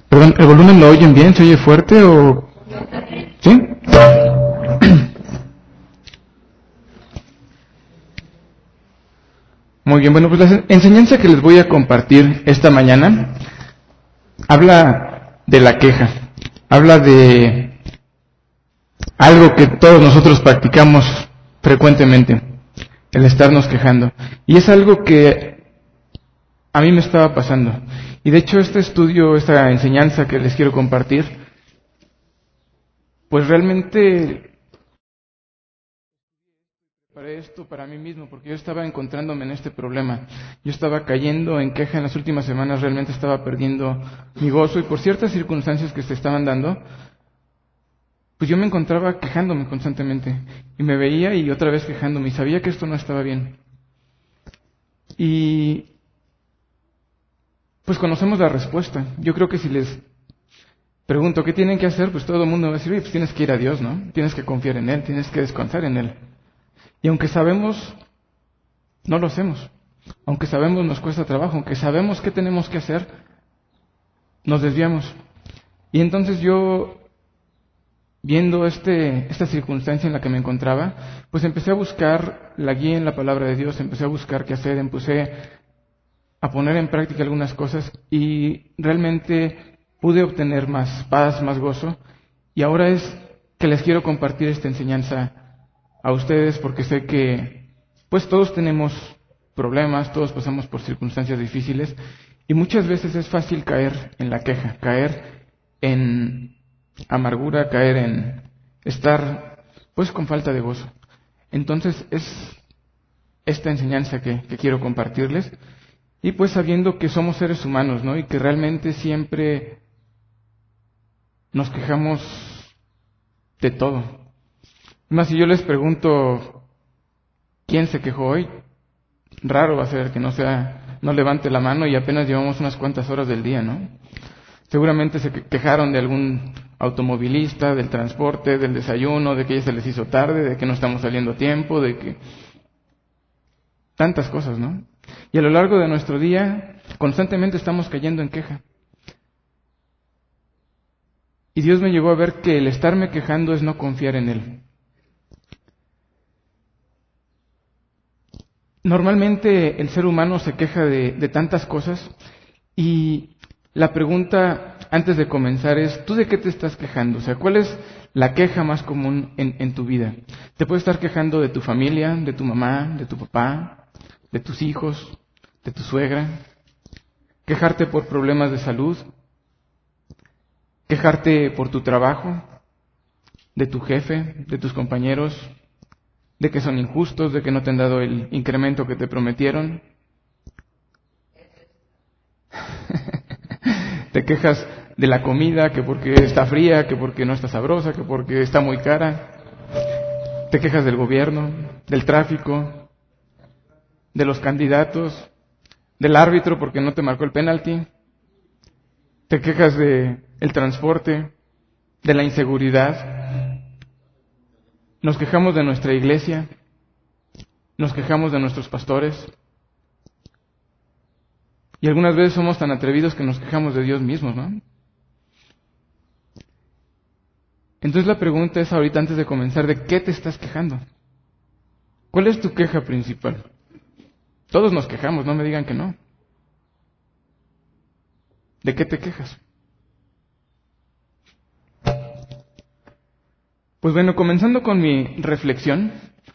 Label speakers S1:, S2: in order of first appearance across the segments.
S1: Perdón, ¿el volumen lo oyen bien? ¿Se oye fuerte o...? ¿Sí? Muy bien, bueno, pues la enseñanza que les voy a compartir esta mañana habla de la queja, habla de algo que todos nosotros practicamos frecuentemente, el estarnos quejando. Y es algo que a mí me estaba pasando. Y de hecho este estudio, esta enseñanza que les quiero compartir, pues realmente para esto, para mí mismo, porque yo estaba encontrándome en este problema. Yo estaba cayendo en queja en las últimas semanas, realmente estaba perdiendo mi gozo y por ciertas circunstancias que se estaban dando, pues yo me encontraba quejándome constantemente. Y me veía y otra vez quejándome y sabía que esto no estaba bien. Y pues conocemos la respuesta. Yo creo que si les pregunto qué tienen que hacer, pues todo el mundo va a decir, pues tienes que ir a Dios, ¿no? Tienes que confiar en Él, tienes que descansar en Él. Y aunque sabemos, no lo hacemos. Aunque sabemos nos cuesta trabajo, aunque sabemos qué tenemos que hacer, nos desviamos. Y entonces yo, viendo esta circunstancia en la que me encontraba, pues empecé a buscar la guía en la palabra de Dios, empecé a buscar qué hacer, empecé a poner en práctica algunas cosas y realmente pude obtener más paz, más gozo. Y ahora es que les quiero compartir esta enseñanza a ustedes porque sé que pues todos tenemos problemas, todos pasamos por circunstancias difíciles y muchas veces es fácil caer en la queja, caer en amargura, caer en estar pues con falta de gozo. Entonces es esta enseñanza que quiero compartirles y pues sabiendo que somos seres humanos, ¿no? Y que realmente siempre nos quejamos de todo. Más si yo les pregunto quién se quejó hoy, raro va a ser que no levante la mano y apenas llevamos unas cuantas horas del día, ¿no? Seguramente se quejaron de algún automovilista, del transporte, del desayuno, de que ya se les hizo tarde, de que no estamos saliendo a tiempo, de que tantas cosas, ¿no? Y a lo largo de nuestro día constantemente estamos cayendo en queja. Y Dios me llevó a ver que el estarme quejando es no confiar en Él. Normalmente el ser humano se queja de tantas cosas y la pregunta antes de comenzar es, ¿tú de qué te estás quejando? O sea, ¿cuál es la queja más común en tu vida? Te puedes estar quejando de tu familia, de tu mamá, de tu papá, de tus hijos, de tu suegra, quejarte por problemas de salud, quejarte por tu trabajo, de tu jefe, de tus compañeros, de que son injustos, de que no te han dado el incremento que te prometieron. Te quejas de la comida, que porque está fría, que porque no está sabrosa, que porque está muy cara. Te quejas del gobierno, del tráfico, de los candidatos, del árbitro porque no te marcó el penalti. Te quejas de el transporte, de la inseguridad. Nos quejamos de nuestra iglesia, nos quejamos de nuestros pastores. Y algunas veces somos tan atrevidos que nos quejamos de Dios mismo, ¿no? Entonces la pregunta es ahorita antes de comenzar, ¿de qué te estás quejando? ¿Cuál es tu queja principal? Todos nos quejamos, no me digan que no. ¿De qué te quejas? Pues bueno, comenzando con mi reflexión,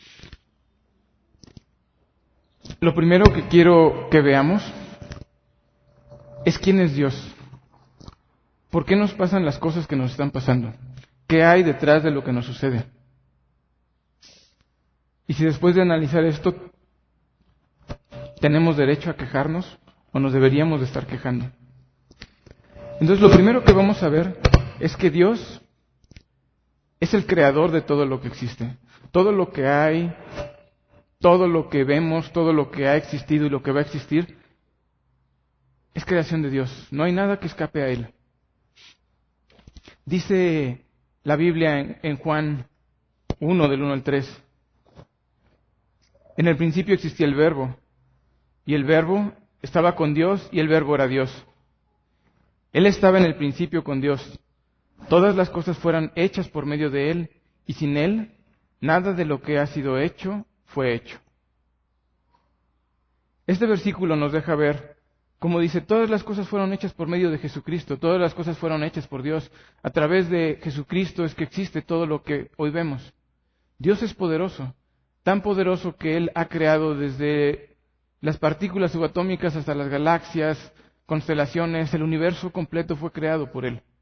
S1: lo primero que quiero que veamos es quién es Dios. ¿Por qué nos pasan las cosas que nos están pasando? ¿Qué hay detrás de lo que nos sucede? Y si después de analizar esto, ¿tenemos derecho a quejarnos o nos deberíamos de estar quejando? Entonces lo primero que vamos a ver es que Dios es el creador de todo lo que existe. Todo lo que hay, todo lo que vemos, todo lo que ha existido y lo que va a existir, es creación de Dios. No hay nada que escape a Él. Dice la Biblia en Juan 1, del 1 al 3. En el principio existía el Verbo, y el Verbo estaba con Dios, y el Verbo era Dios. Él estaba en el principio con Dios. Todas las cosas fueron hechas por medio de Él, y sin Él, nada de lo que ha sido hecho fue hecho. Este versículo nos deja ver, como dice, todas las cosas fueron hechas por medio de Jesucristo, todas las cosas fueron hechas por Dios. A través de Jesucristo es que existe todo lo que hoy vemos. Dios es poderoso, tan poderoso que Él ha creado desde las partículas subatómicas hasta las galaxias, constelaciones, el universo completo fue creado por Él.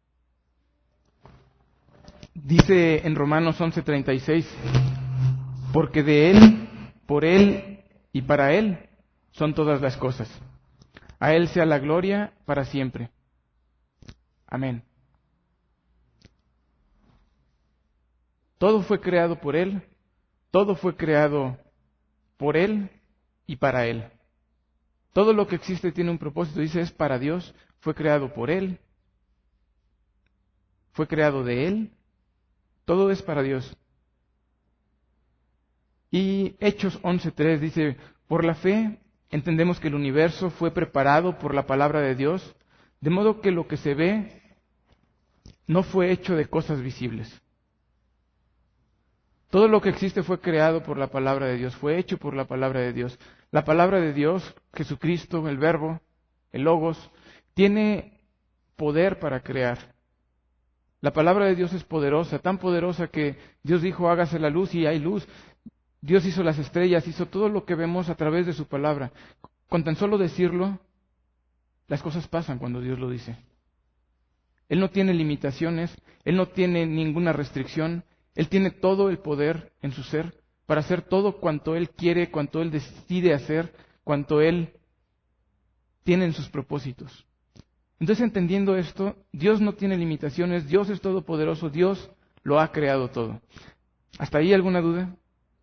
S1: Dice en Romanos 11:36, porque de Él, por Él y para Él son todas las cosas. A Él sea la gloria para siempre. Amén. Todo fue creado por Él, todo fue creado por Él y para Él. Todo lo que existe tiene un propósito, dice, es para Dios, fue creado por Él, fue creado de Él, todo es para Dios. Y Hechos 11:3 dice, por la fe entendemos que el universo fue preparado por la palabra de Dios, de modo que lo que se ve no fue hecho de cosas visibles. Todo lo que existe fue creado por la palabra de Dios, fue hecho por la palabra de Dios. La palabra de Dios, Jesucristo, el Verbo, el Logos, tiene poder para crear. La palabra de Dios es poderosa, tan poderosa que Dios dijo, hágase la luz y hay luz. Dios hizo las estrellas, hizo todo lo que vemos a través de su palabra. Con tan solo decirlo, las cosas pasan cuando Dios lo dice. Él no tiene limitaciones, Él no tiene ninguna restricción, Él tiene todo el poder en su ser para hacer todo cuanto Él quiere, cuanto Él decide hacer, cuanto Él tiene en sus propósitos. Entonces, entendiendo esto, Dios no tiene limitaciones, Dios es todopoderoso, Dios lo ha creado todo. ¿Hasta ahí alguna duda?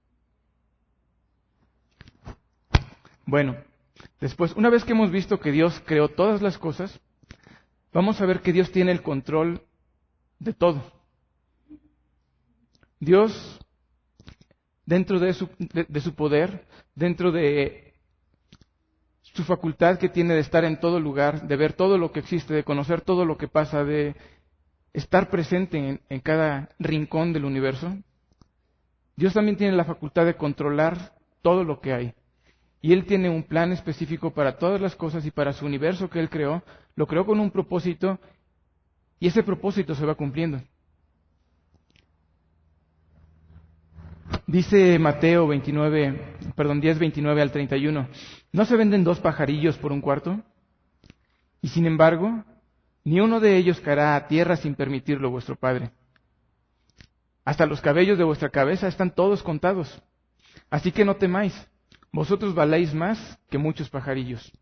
S1: Bueno, después, una vez que hemos visto que Dios creó todas las cosas, vamos a ver que Dios tiene el control de todo. Dios, dentro de su poder, dentro de su facultad que tiene de estar en todo lugar, de ver todo lo que existe, de conocer todo lo que pasa, de estar presente en cada rincón del universo, Dios también tiene la facultad de controlar todo lo que hay. Y Él tiene un plan específico para todas las cosas y para su universo que Él creó, lo creó con un propósito y ese propósito se va cumpliendo. Dice Mateo 10:29 al 31, ¿no se venden 2 pajarillos por un cuarto? Y sin embargo, ni uno de ellos caerá a tierra sin permitirlo vuestro Padre. Hasta los cabellos de vuestra cabeza están todos contados. Así que no temáis, vosotros valéis más que muchos pajarillos.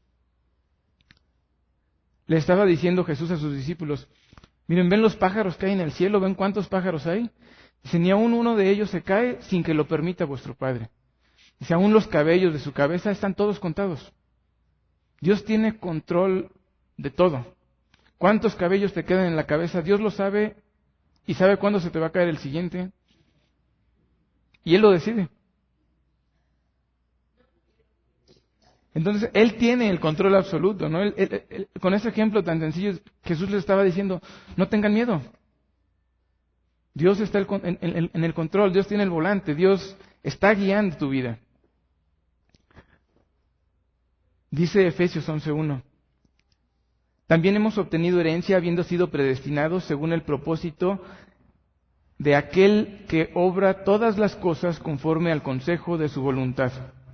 S1: Le estaba diciendo Jesús a sus discípulos, miren, ven los pájaros que hay en el cielo, ven cuántos pájaros hay. Dice, ni aún uno de ellos se cae sin que lo permita vuestro Padre. Dice, aún los cabellos de su cabeza están todos contados. Dios tiene control de todo. ¿Cuántos cabellos te quedan en la cabeza? Dios lo sabe y sabe cuándo se te va a caer el siguiente. Y Él lo decide. Entonces, Él tiene el control absoluto, ¿no? Con ese ejemplo tan sencillo, Jesús les estaba diciendo, no tengan miedo. Dios está en el control, Dios tiene el volante, Dios está guiando tu vida. Dice Efesios 11:1, también hemos obtenido herencia habiendo sido predestinados según el propósito de aquel que obra todas las cosas conforme al consejo de su voluntad.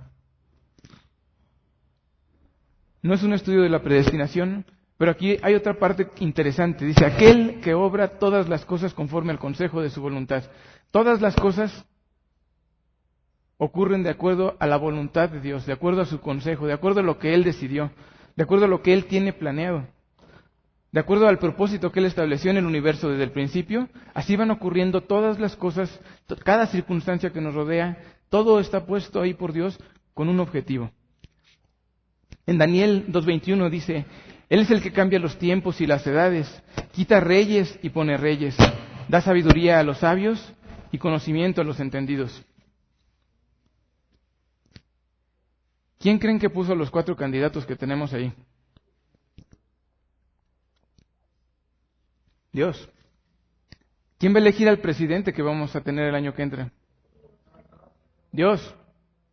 S1: No es un estudio de la predestinación, pero aquí hay otra parte interesante. Dice, aquel que obra todas las cosas conforme al consejo de su voluntad. Todas las cosas ocurren de acuerdo a la voluntad de Dios, de acuerdo a su consejo, de acuerdo a lo que Él decidió, de acuerdo a lo que Él tiene planeado, de acuerdo al propósito que Él estableció en el universo desde el principio. Así van ocurriendo todas las cosas, cada circunstancia que nos rodea, todo está puesto ahí por Dios con un objetivo. En Daniel 2:21 dice, Él es el que cambia los tiempos y las edades, quita reyes y pone reyes, da sabiduría a los sabios y conocimiento a los entendidos. ¿Quién creen que puso los 4 candidatos que tenemos ahí? Dios. ¿Quién va a elegir al presidente que vamos a tener el año que entra? Dios.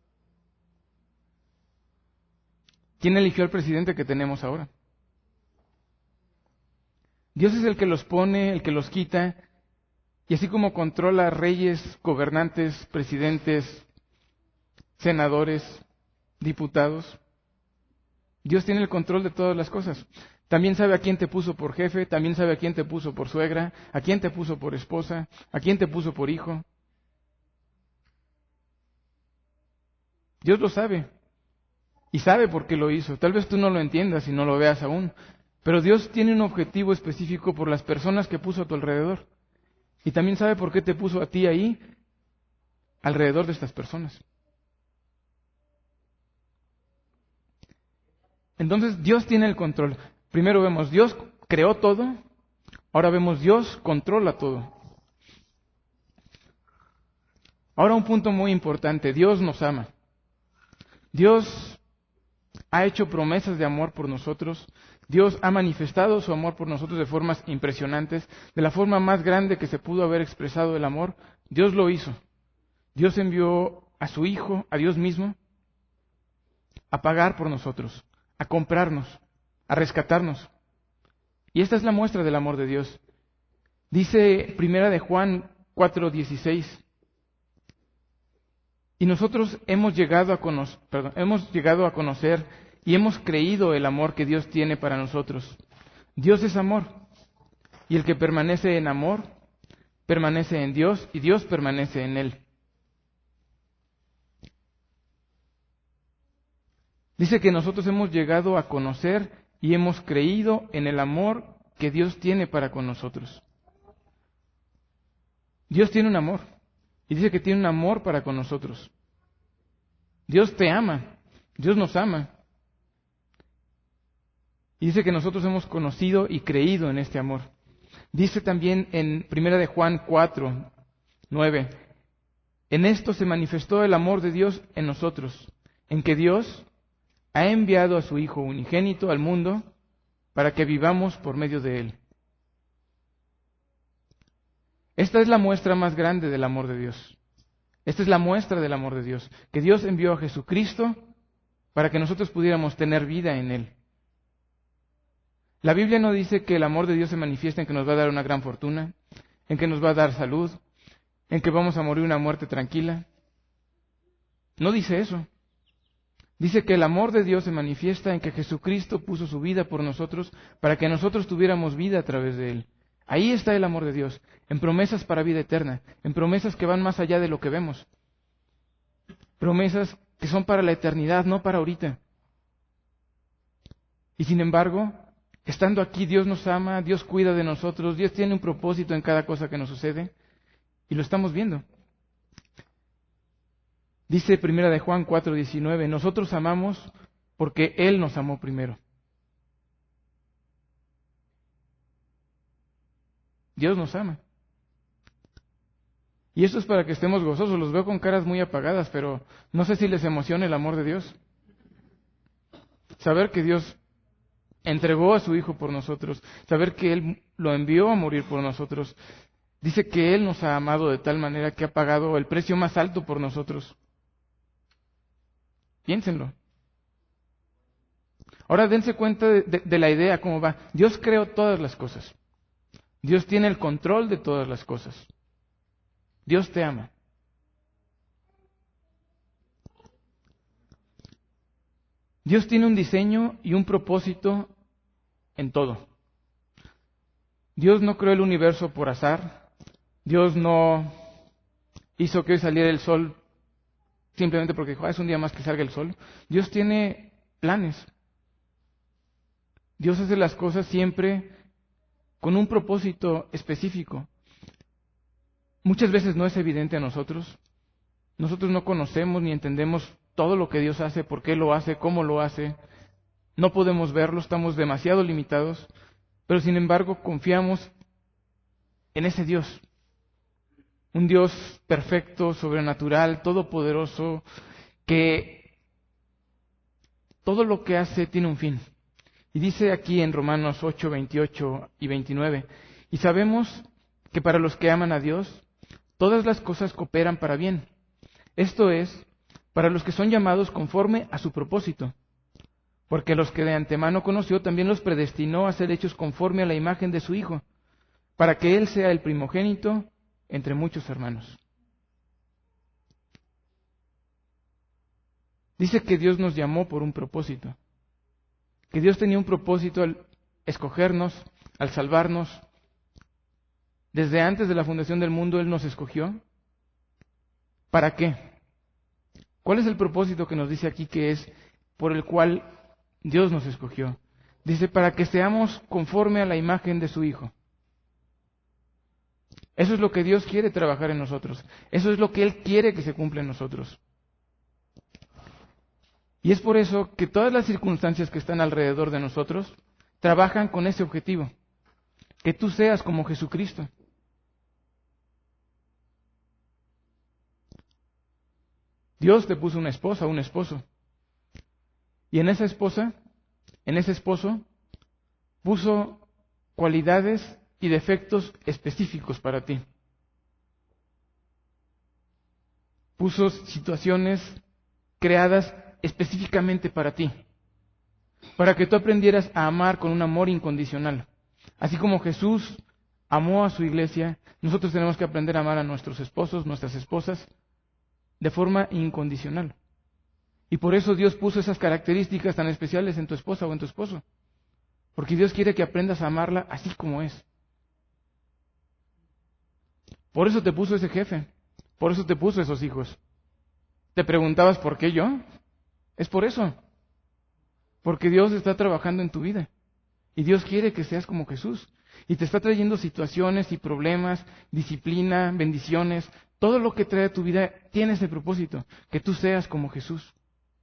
S1: ¿Quién eligió al presidente que tenemos ahora? Dios es el que los pone, el que los quita, y así como controla reyes, gobernantes, presidentes, senadores, diputados, Dios tiene el control de todas las cosas. También sabe a quién te puso por jefe, también sabe a quién te puso por suegra, a quién te puso por esposa, a quién te puso por hijo. Dios lo sabe. Y sabe por qué lo hizo. Tal vez tú no lo entiendas y no lo veas aún. Pero Dios tiene un objetivo específico por las personas que puso a tu alrededor. Y también sabe por qué te puso a ti ahí, alrededor de estas personas. Entonces Dios tiene el control. Primero vemos, Dios creó todo. Ahora vemos, Dios controla todo. Ahora un punto muy importante, Dios nos ama. Dios ha hecho promesas de amor por nosotros. Dios ha manifestado su amor por nosotros de formas impresionantes. De la forma más grande que se pudo haber expresado el amor, Dios lo hizo. Dios envió a su Hijo, a Dios mismo, a pagar por nosotros, a comprarnos, a rescatarnos. Y esta es la muestra del amor de Dios. Dice Primera de Juan 4:16. Y nosotros hemos llegado a conocer y hemos creído el amor que Dios tiene para nosotros. Dios es amor. Y el que permanece en amor, permanece en Dios y Dios permanece en él. Dice que nosotros hemos llegado a conocer y hemos creído en el amor que Dios tiene para con nosotros. Dios tiene un amor. Y dice que tiene un amor para con nosotros. Dios te ama. Dios nos ama. Y dice que nosotros hemos conocido y creído en este amor. Dice también en 1 de Juan 4:9, en esto se manifestó el amor de Dios en nosotros, en que Dios ha enviado a su Hijo unigénito al mundo para que vivamos por medio de Él. Esta es la muestra más grande del amor de Dios. Esta es la muestra del amor de Dios, que Dios envió a Jesucristo para que nosotros pudiéramos tener vida en Él. La Biblia no dice que el amor de Dios se manifiesta en que nos va a dar una gran fortuna, en que nos va a dar salud, en que vamos a morir una muerte tranquila. No dice eso. Dice que el amor de Dios se manifiesta en que Jesucristo puso su vida por nosotros para que nosotros tuviéramos vida a través de Él. Ahí está el amor de Dios, en promesas para vida eterna, en promesas que van más allá de lo que vemos. Promesas que son para la eternidad, no para ahorita. Y sin embargo, estando aquí, Dios nos ama, Dios cuida de nosotros, Dios tiene un propósito en cada cosa que nos sucede, y lo estamos viendo. Dice 1 de Juan 4:19, nosotros amamos porque Él nos amó primero. Dios nos ama. Y esto es para que estemos gozosos. Los veo con caras muy apagadas, pero no sé si les emociona el amor de Dios. Saber que Dios entregó a su Hijo por nosotros, saber que Él lo envió a morir por nosotros. Dice que Él nos ha amado de tal manera que ha pagado el precio más alto por nosotros. Piénsenlo. Ahora dense cuenta de la idea, cómo va. Dios creó todas las cosas. Dios tiene el control de todas las cosas. Dios te ama. Dios tiene un diseño y un propósito en todo. Dios no creó el universo por azar. Dios no hizo que hoy saliera el sol simplemente porque dijo, es un día más que salga el sol. Dios tiene planes. Dios hace las cosas siempre con un propósito específico. Muchas veces no es evidente a nosotros. Nosotros no conocemos ni entendemos todo lo que Dios hace, por qué lo hace, cómo lo hace. No podemos verlo, estamos demasiado limitados, pero sin embargo confiamos en ese Dios. Un Dios perfecto, sobrenatural, todopoderoso, que todo lo que hace tiene un fin. Y dice aquí en Romanos 8:28 y 29, Y sabemos que para los que aman a Dios, todas las cosas cooperan para bien. Esto es, para los que son llamados conforme a su propósito. Porque los que de antemano conoció, también los predestinó a ser hechos conforme a la imagen de su Hijo, para que Él sea el primogénito entre muchos hermanos. Dice que Dios nos llamó por un propósito, que Dios tenía un propósito al escogernos, al salvarnos. Desde antes de la fundación del mundo Él nos escogió. ¿Para qué? ¿Cuál es el propósito que nos dice aquí que es por el cual Dios nos escogió? Dice, para que seamos conforme a la imagen de su Hijo. Eso es lo que Dios quiere trabajar en nosotros. Eso es lo que Él quiere que se cumpla en nosotros. Y es por eso que todas las circunstancias que están alrededor de nosotros trabajan con ese objetivo. Que tú seas como Jesucristo. Dios te puso una esposa, un esposo. Y en esa esposa, en ese esposo, puso cualidades y defectos específicos para ti. Puso situaciones creadas específicamente para ti, para que tú aprendieras a amar con un amor incondicional. Así como Jesús amó a su iglesia, nosotros tenemos que aprender a amar a nuestros esposos, nuestras esposas, de forma incondicional. Y por eso Dios puso esas características tan especiales en tu esposa o en tu esposo. Porque Dios quiere que aprendas a amarla así como es. Por eso te puso ese jefe. Por eso te puso esos hijos. ¿Te preguntabas por qué yo? Es por eso. Porque Dios está trabajando en tu vida. Y Dios quiere que seas como Jesús. Y te está trayendo situaciones y problemas, disciplina, bendiciones. Todo lo que trae a tu vida tiene ese propósito. Que tú seas como Jesús.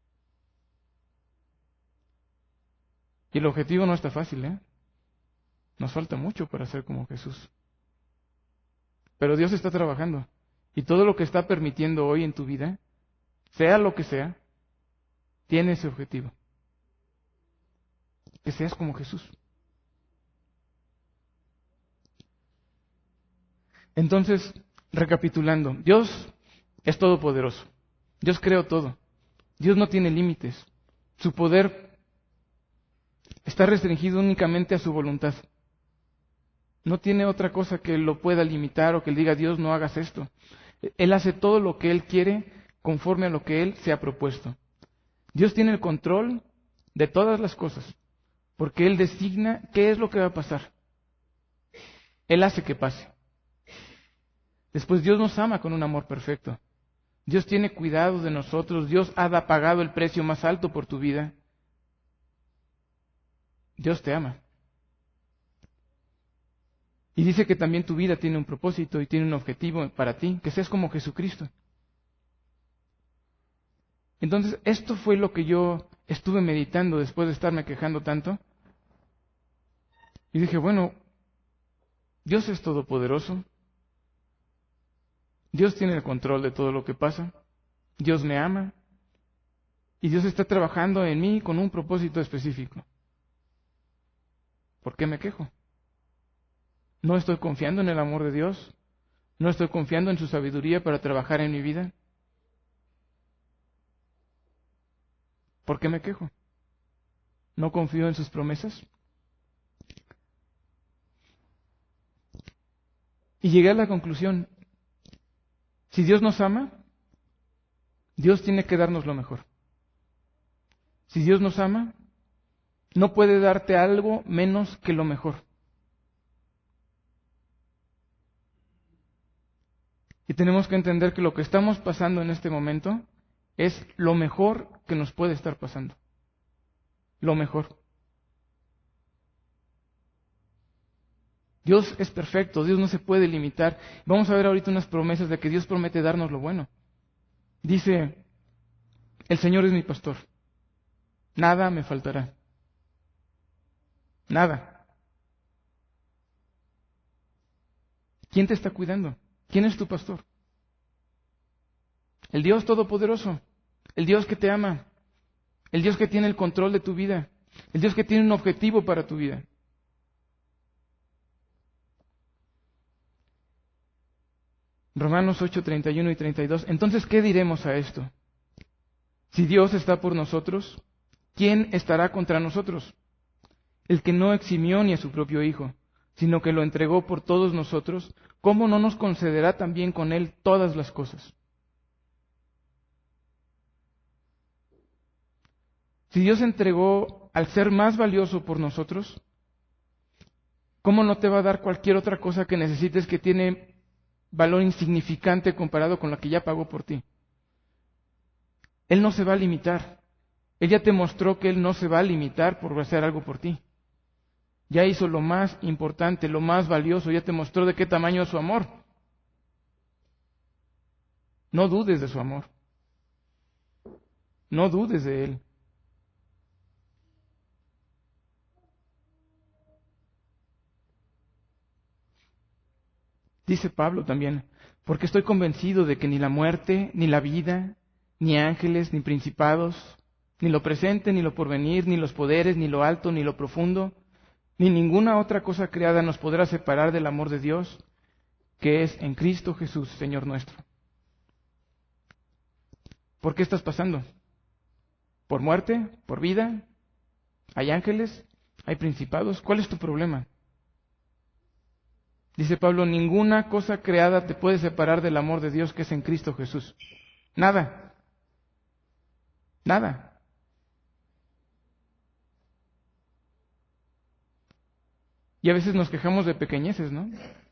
S1: Y el objetivo no está fácil, ¿eh? Nos falta mucho para ser como Jesús. Pero Dios está trabajando. Y todo lo que está permitiendo hoy en tu vida, sea lo que sea, tiene ese objetivo. Que seas como Jesús. Entonces, recapitulando, Dios es todopoderoso. Dios creó todo. Dios no tiene límites. Su poder está restringido únicamente a su voluntad. No tiene otra cosa que lo pueda limitar o que le diga, Dios, no hagas esto. Él hace todo lo que Él quiere conforme a lo que Él se ha propuesto. Dios tiene el control de todas las cosas, porque Él designa qué es lo que va a pasar. Él hace que pase. Después, Dios nos ama con un amor perfecto. Dios tiene cuidado de nosotros. Dios ha pagado el precio más alto por tu vida. Dios te ama. Y dice que también tu vida tiene un propósito y tiene un objetivo para ti, que seas como Jesucristo. Entonces, esto fue lo que yo estuve meditando después de estarme quejando tanto. Y dije, bueno, Dios es todopoderoso. Dios tiene el control de todo lo que pasa. Dios me ama. Y Dios está trabajando en mí con un propósito específico. ¿Por qué me quejo? ¿No estoy confiando en el amor de Dios? ¿No estoy confiando en su sabiduría para trabajar en mi vida? ¿Por qué me quejo? ¿No confío en sus promesas? Y llegué a la conclusión, si Dios nos ama, Dios tiene que darnos lo mejor. Si Dios nos ama, no puede darte algo menos que lo mejor. Y tenemos que entender que lo que estamos pasando en este momento es lo mejor que nos puede estar pasando. Lo mejor. Dios es perfecto, Dios no se puede limitar. Vamos a ver ahorita unas promesas de que Dios promete darnos lo bueno. Dice, el Señor es mi pastor, nada me faltará. Nada. ¿Quién te está cuidando? ¿Quién es tu pastor? El Dios Todopoderoso, el Dios que te ama, el Dios que tiene el control de tu vida, el Dios que tiene un objetivo para tu vida. Romanos 8, 31 y 32. Entonces, ¿qué diremos a esto? Si Dios está por nosotros, ¿quién estará contra nosotros? El que no eximió ni a su propio Hijo, sino que lo entregó por todos nosotros, ¿cómo no nos concederá también con Él todas las cosas? Si Dios entregó al ser más valioso por nosotros, ¿cómo no te va a dar cualquier otra cosa que necesites que tiene valor insignificante comparado con la que ya pagó por ti? Él no se va a limitar. Él ya te mostró que Él no se va a limitar por hacer algo por ti. Ya hizo lo más importante, lo más valioso, ya te mostró de qué tamaño es su amor. No dudes de su amor. No dudes de Él. Dice Pablo también, porque estoy convencido de que ni la muerte, ni la vida, ni ángeles, ni principados, ni lo presente, ni lo porvenir, ni los poderes, ni lo alto, ni lo profundo, ni ninguna otra cosa creada nos podrá separar del amor de Dios, que es en Cristo Jesús, Señor nuestro. ¿Por qué estás pasando? ¿Por muerte? ¿Por vida? ¿Hay ángeles? ¿Hay principados? ¿Cuál es tu problema? Dice Pablo, ninguna cosa creada te puede separar del amor de Dios que es en Cristo Jesús. Nada. Nada. Y a veces nos quejamos de pequeñeces, ¿no?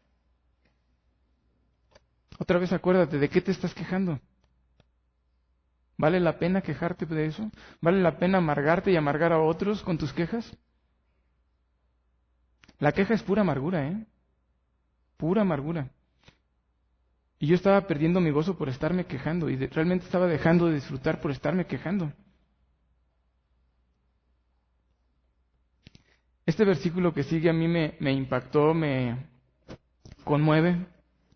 S1: Otra vez acuérdate, ¿de qué te estás quejando? ¿Vale la pena quejarte de eso? ¿Vale la pena amargarte y amargar a otros con tus quejas? La queja es pura amargura, ¿eh? Pura amargura. Y yo estaba perdiendo mi gozo por estarme quejando y realmente estaba dejando de disfrutar por estarme quejando. Este versículo que sigue a mí me impactó, me conmueve.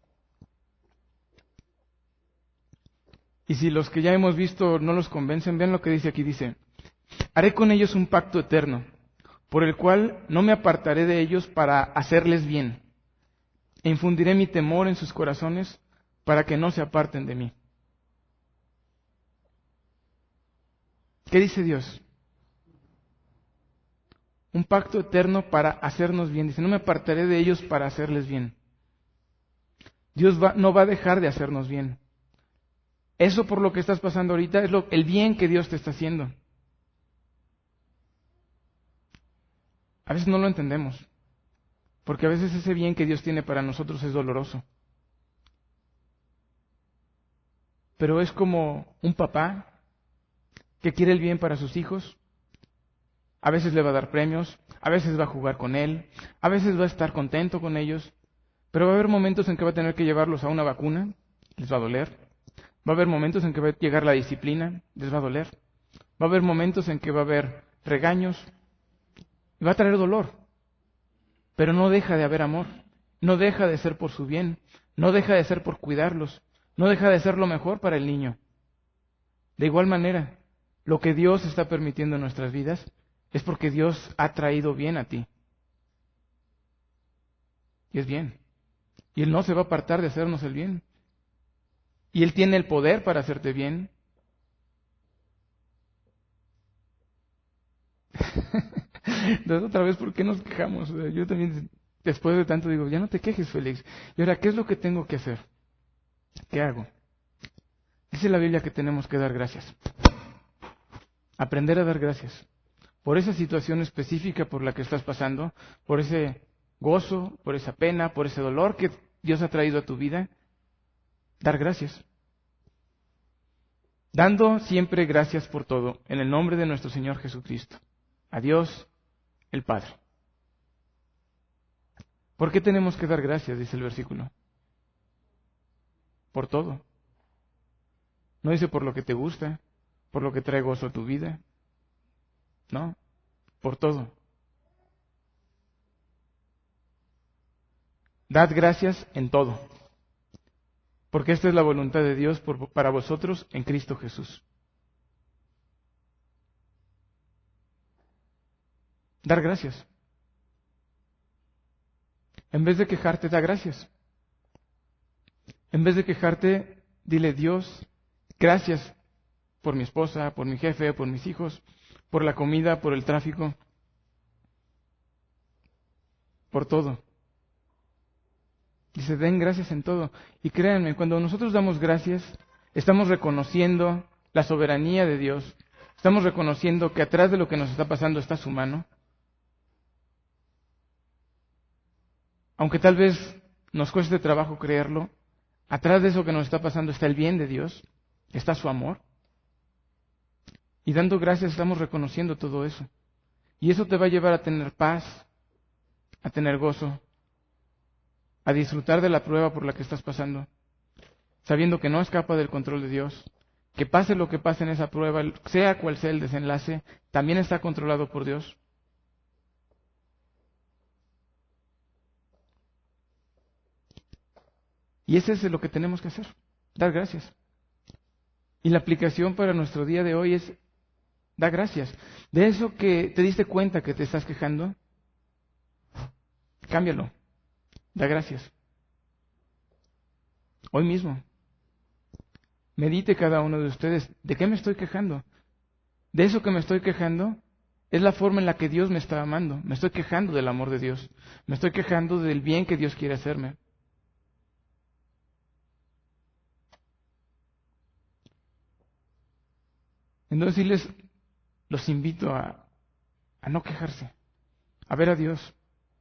S1: Y si los que ya hemos visto no los convencen, vean lo que dice aquí. Dice, haré con ellos un pacto eterno, por el cual no me apartaré de ellos para hacerles bien. E infundiré mi temor en sus corazones para que no se aparten de mí. ¿Qué dice Dios? Un pacto eterno para hacernos bien. Dice, no me apartaré de ellos para hacerles bien. Dios no va a dejar de hacernos bien. Eso por lo que estás pasando ahorita es el bien que Dios te está haciendo. A veces no lo entendemos, porque a veces ese bien que Dios tiene para nosotros es doloroso. Pero es como un papá que quiere el bien para sus hijos. A veces le va a dar premios, a veces va a jugar con él, a veces va a estar contento con ellos, pero va a haber momentos en que va a tener que llevarlos a una vacuna, les va a doler. Va a haber momentos en que va a llegar la disciplina, les va a doler. Va a haber momentos en que va a haber regaños, y va a traer dolor. Pero no deja de haber amor, no deja de ser por su bien, no deja de ser por cuidarlos, no deja de ser lo mejor para el niño. De igual manera, lo que Dios está permitiendo en nuestras vidas es porque Dios ha traído bien a ti. Y es bien. Y Él no se va a apartar de hacernos el bien. Y Él tiene el poder para hacerte bien. Entonces, otra vez, ¿por qué nos quejamos? Yo también, después de tanto, digo, ya no te quejes, Félix. Y ahora, ¿qué es lo que tengo que hacer? ¿Qué hago? Dice la Biblia que tenemos que dar gracias. Aprender a dar gracias. Por esa situación específica por la que estás pasando, por ese gozo, por esa pena, por ese dolor que Dios ha traído a tu vida, dar gracias. Dando siempre gracias por todo, en el nombre de nuestro Señor Jesucristo. A Dios, el Padre. ¿Por qué tenemos que dar gracias? Dice el versículo. Por todo. No dice por lo que te gusta, por lo que trae gozo a tu vida. No, por todo. Dad gracias en todo. Porque esta es la voluntad de Dios para vosotros en Cristo Jesús. Dar gracias. En vez de quejarte, da gracias. En vez de quejarte, dile: Dios, gracias por mi esposa, por mi jefe, por mis hijos, por la comida, por el tráfico, por todo. Dice: den gracias en todo. Y créanme, cuando nosotros damos gracias, estamos reconociendo la soberanía de Dios. Estamos reconociendo que atrás de lo que nos está pasando está su mano. Aunque tal vez nos cueste trabajo creerlo, atrás de eso que nos está pasando está el bien de Dios, está su amor. Y dando gracias estamos reconociendo todo eso. Y eso te va a llevar a tener paz, a tener gozo, a disfrutar de la prueba por la que estás pasando, sabiendo que no escapa del control de Dios, que pase lo que pase en esa prueba, sea cual sea el desenlace, también está controlado por Dios. Y ese es lo que tenemos que hacer, dar gracias. Y la aplicación para nuestro día de hoy es: da gracias. De eso que te diste cuenta que te estás quejando, cámbialo. Da gracias. Hoy mismo. Medite cada uno de ustedes: ¿de qué me estoy quejando? De eso que me estoy quejando es la forma en la que Dios me está amando. Me estoy quejando del amor de Dios. Me estoy quejando del bien que Dios quiere hacerme. Entonces los invito a no quejarse, a ver a Dios,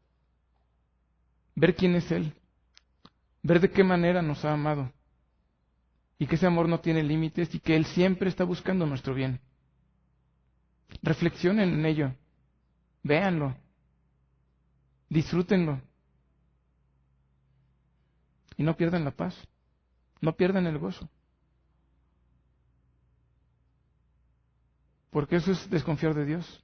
S1: ver quién es Él, ver de qué manera nos ha amado y que ese amor no tiene límites y que Él siempre está buscando nuestro bien. Reflexionen en ello, véanlo, disfrútenlo y no pierdan la paz, no pierdan el gozo, porque eso es desconfiar de Dios,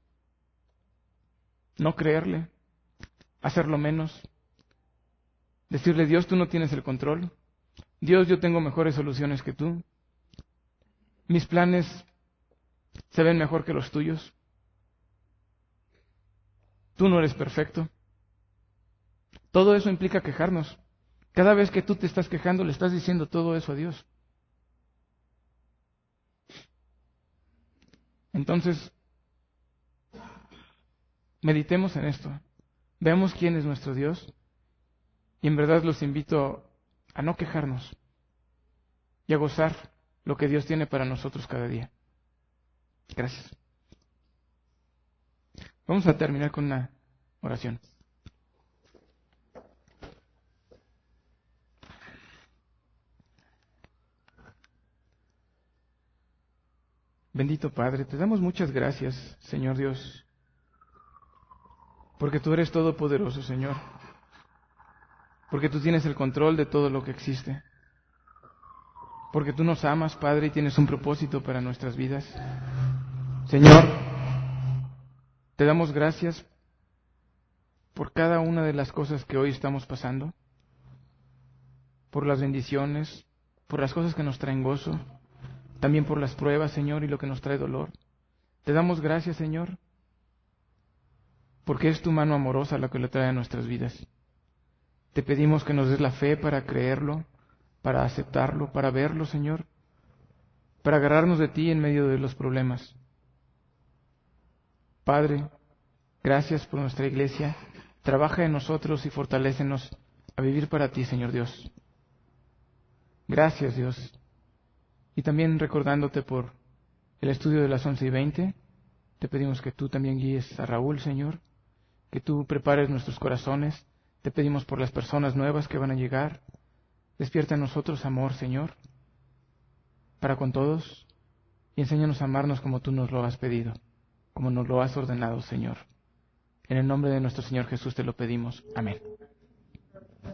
S1: no creerle, hacerlo menos, decirle: Dios, tú no tienes el control, Dios, yo tengo mejores soluciones que tú, mis planes se ven mejor que los tuyos, tú no eres perfecto. Todo eso implica quejarnos. Cada vez que tú te estás quejando, le estás diciendo todo eso a Dios. Entonces, meditemos en esto. Veamos quién es nuestro Dios. Y en verdad los invito a no quejarnos y a gozar lo que Dios tiene para nosotros cada día. Gracias. Vamos a terminar con una oración. Bendito Padre, te damos muchas gracias, Señor Dios, porque tú eres todopoderoso, Señor, porque tú tienes el control de todo lo que existe, porque tú nos amas, Padre, y tienes un propósito para nuestras vidas. Señor, te damos gracias por cada una de las cosas que hoy estamos pasando, por las bendiciones, por las cosas que nos traen gozo, también por las pruebas, Señor, y lo que nos trae dolor. Te damos gracias, Señor, porque es tu mano amorosa la que lo trae a nuestras vidas. Te pedimos que nos des la fe para creerlo, para aceptarlo, para verlo, Señor, para agarrarnos de ti en medio de los problemas. Padre, gracias por nuestra iglesia. Trabaja en nosotros y fortalécenos a vivir para ti, Señor Dios. Gracias, Dios. Y también recordándote por el estudio de las 11:20, te pedimos que tú también guíes a Raúl, Señor, que tú prepares nuestros corazones. Te pedimos por las personas nuevas que van a llegar. Despierta en nosotros amor, Señor, para con todos, y enséñanos a amarnos como tú nos lo has pedido, como nos lo has ordenado, Señor. En el nombre de nuestro Señor Jesús te lo pedimos. Amén.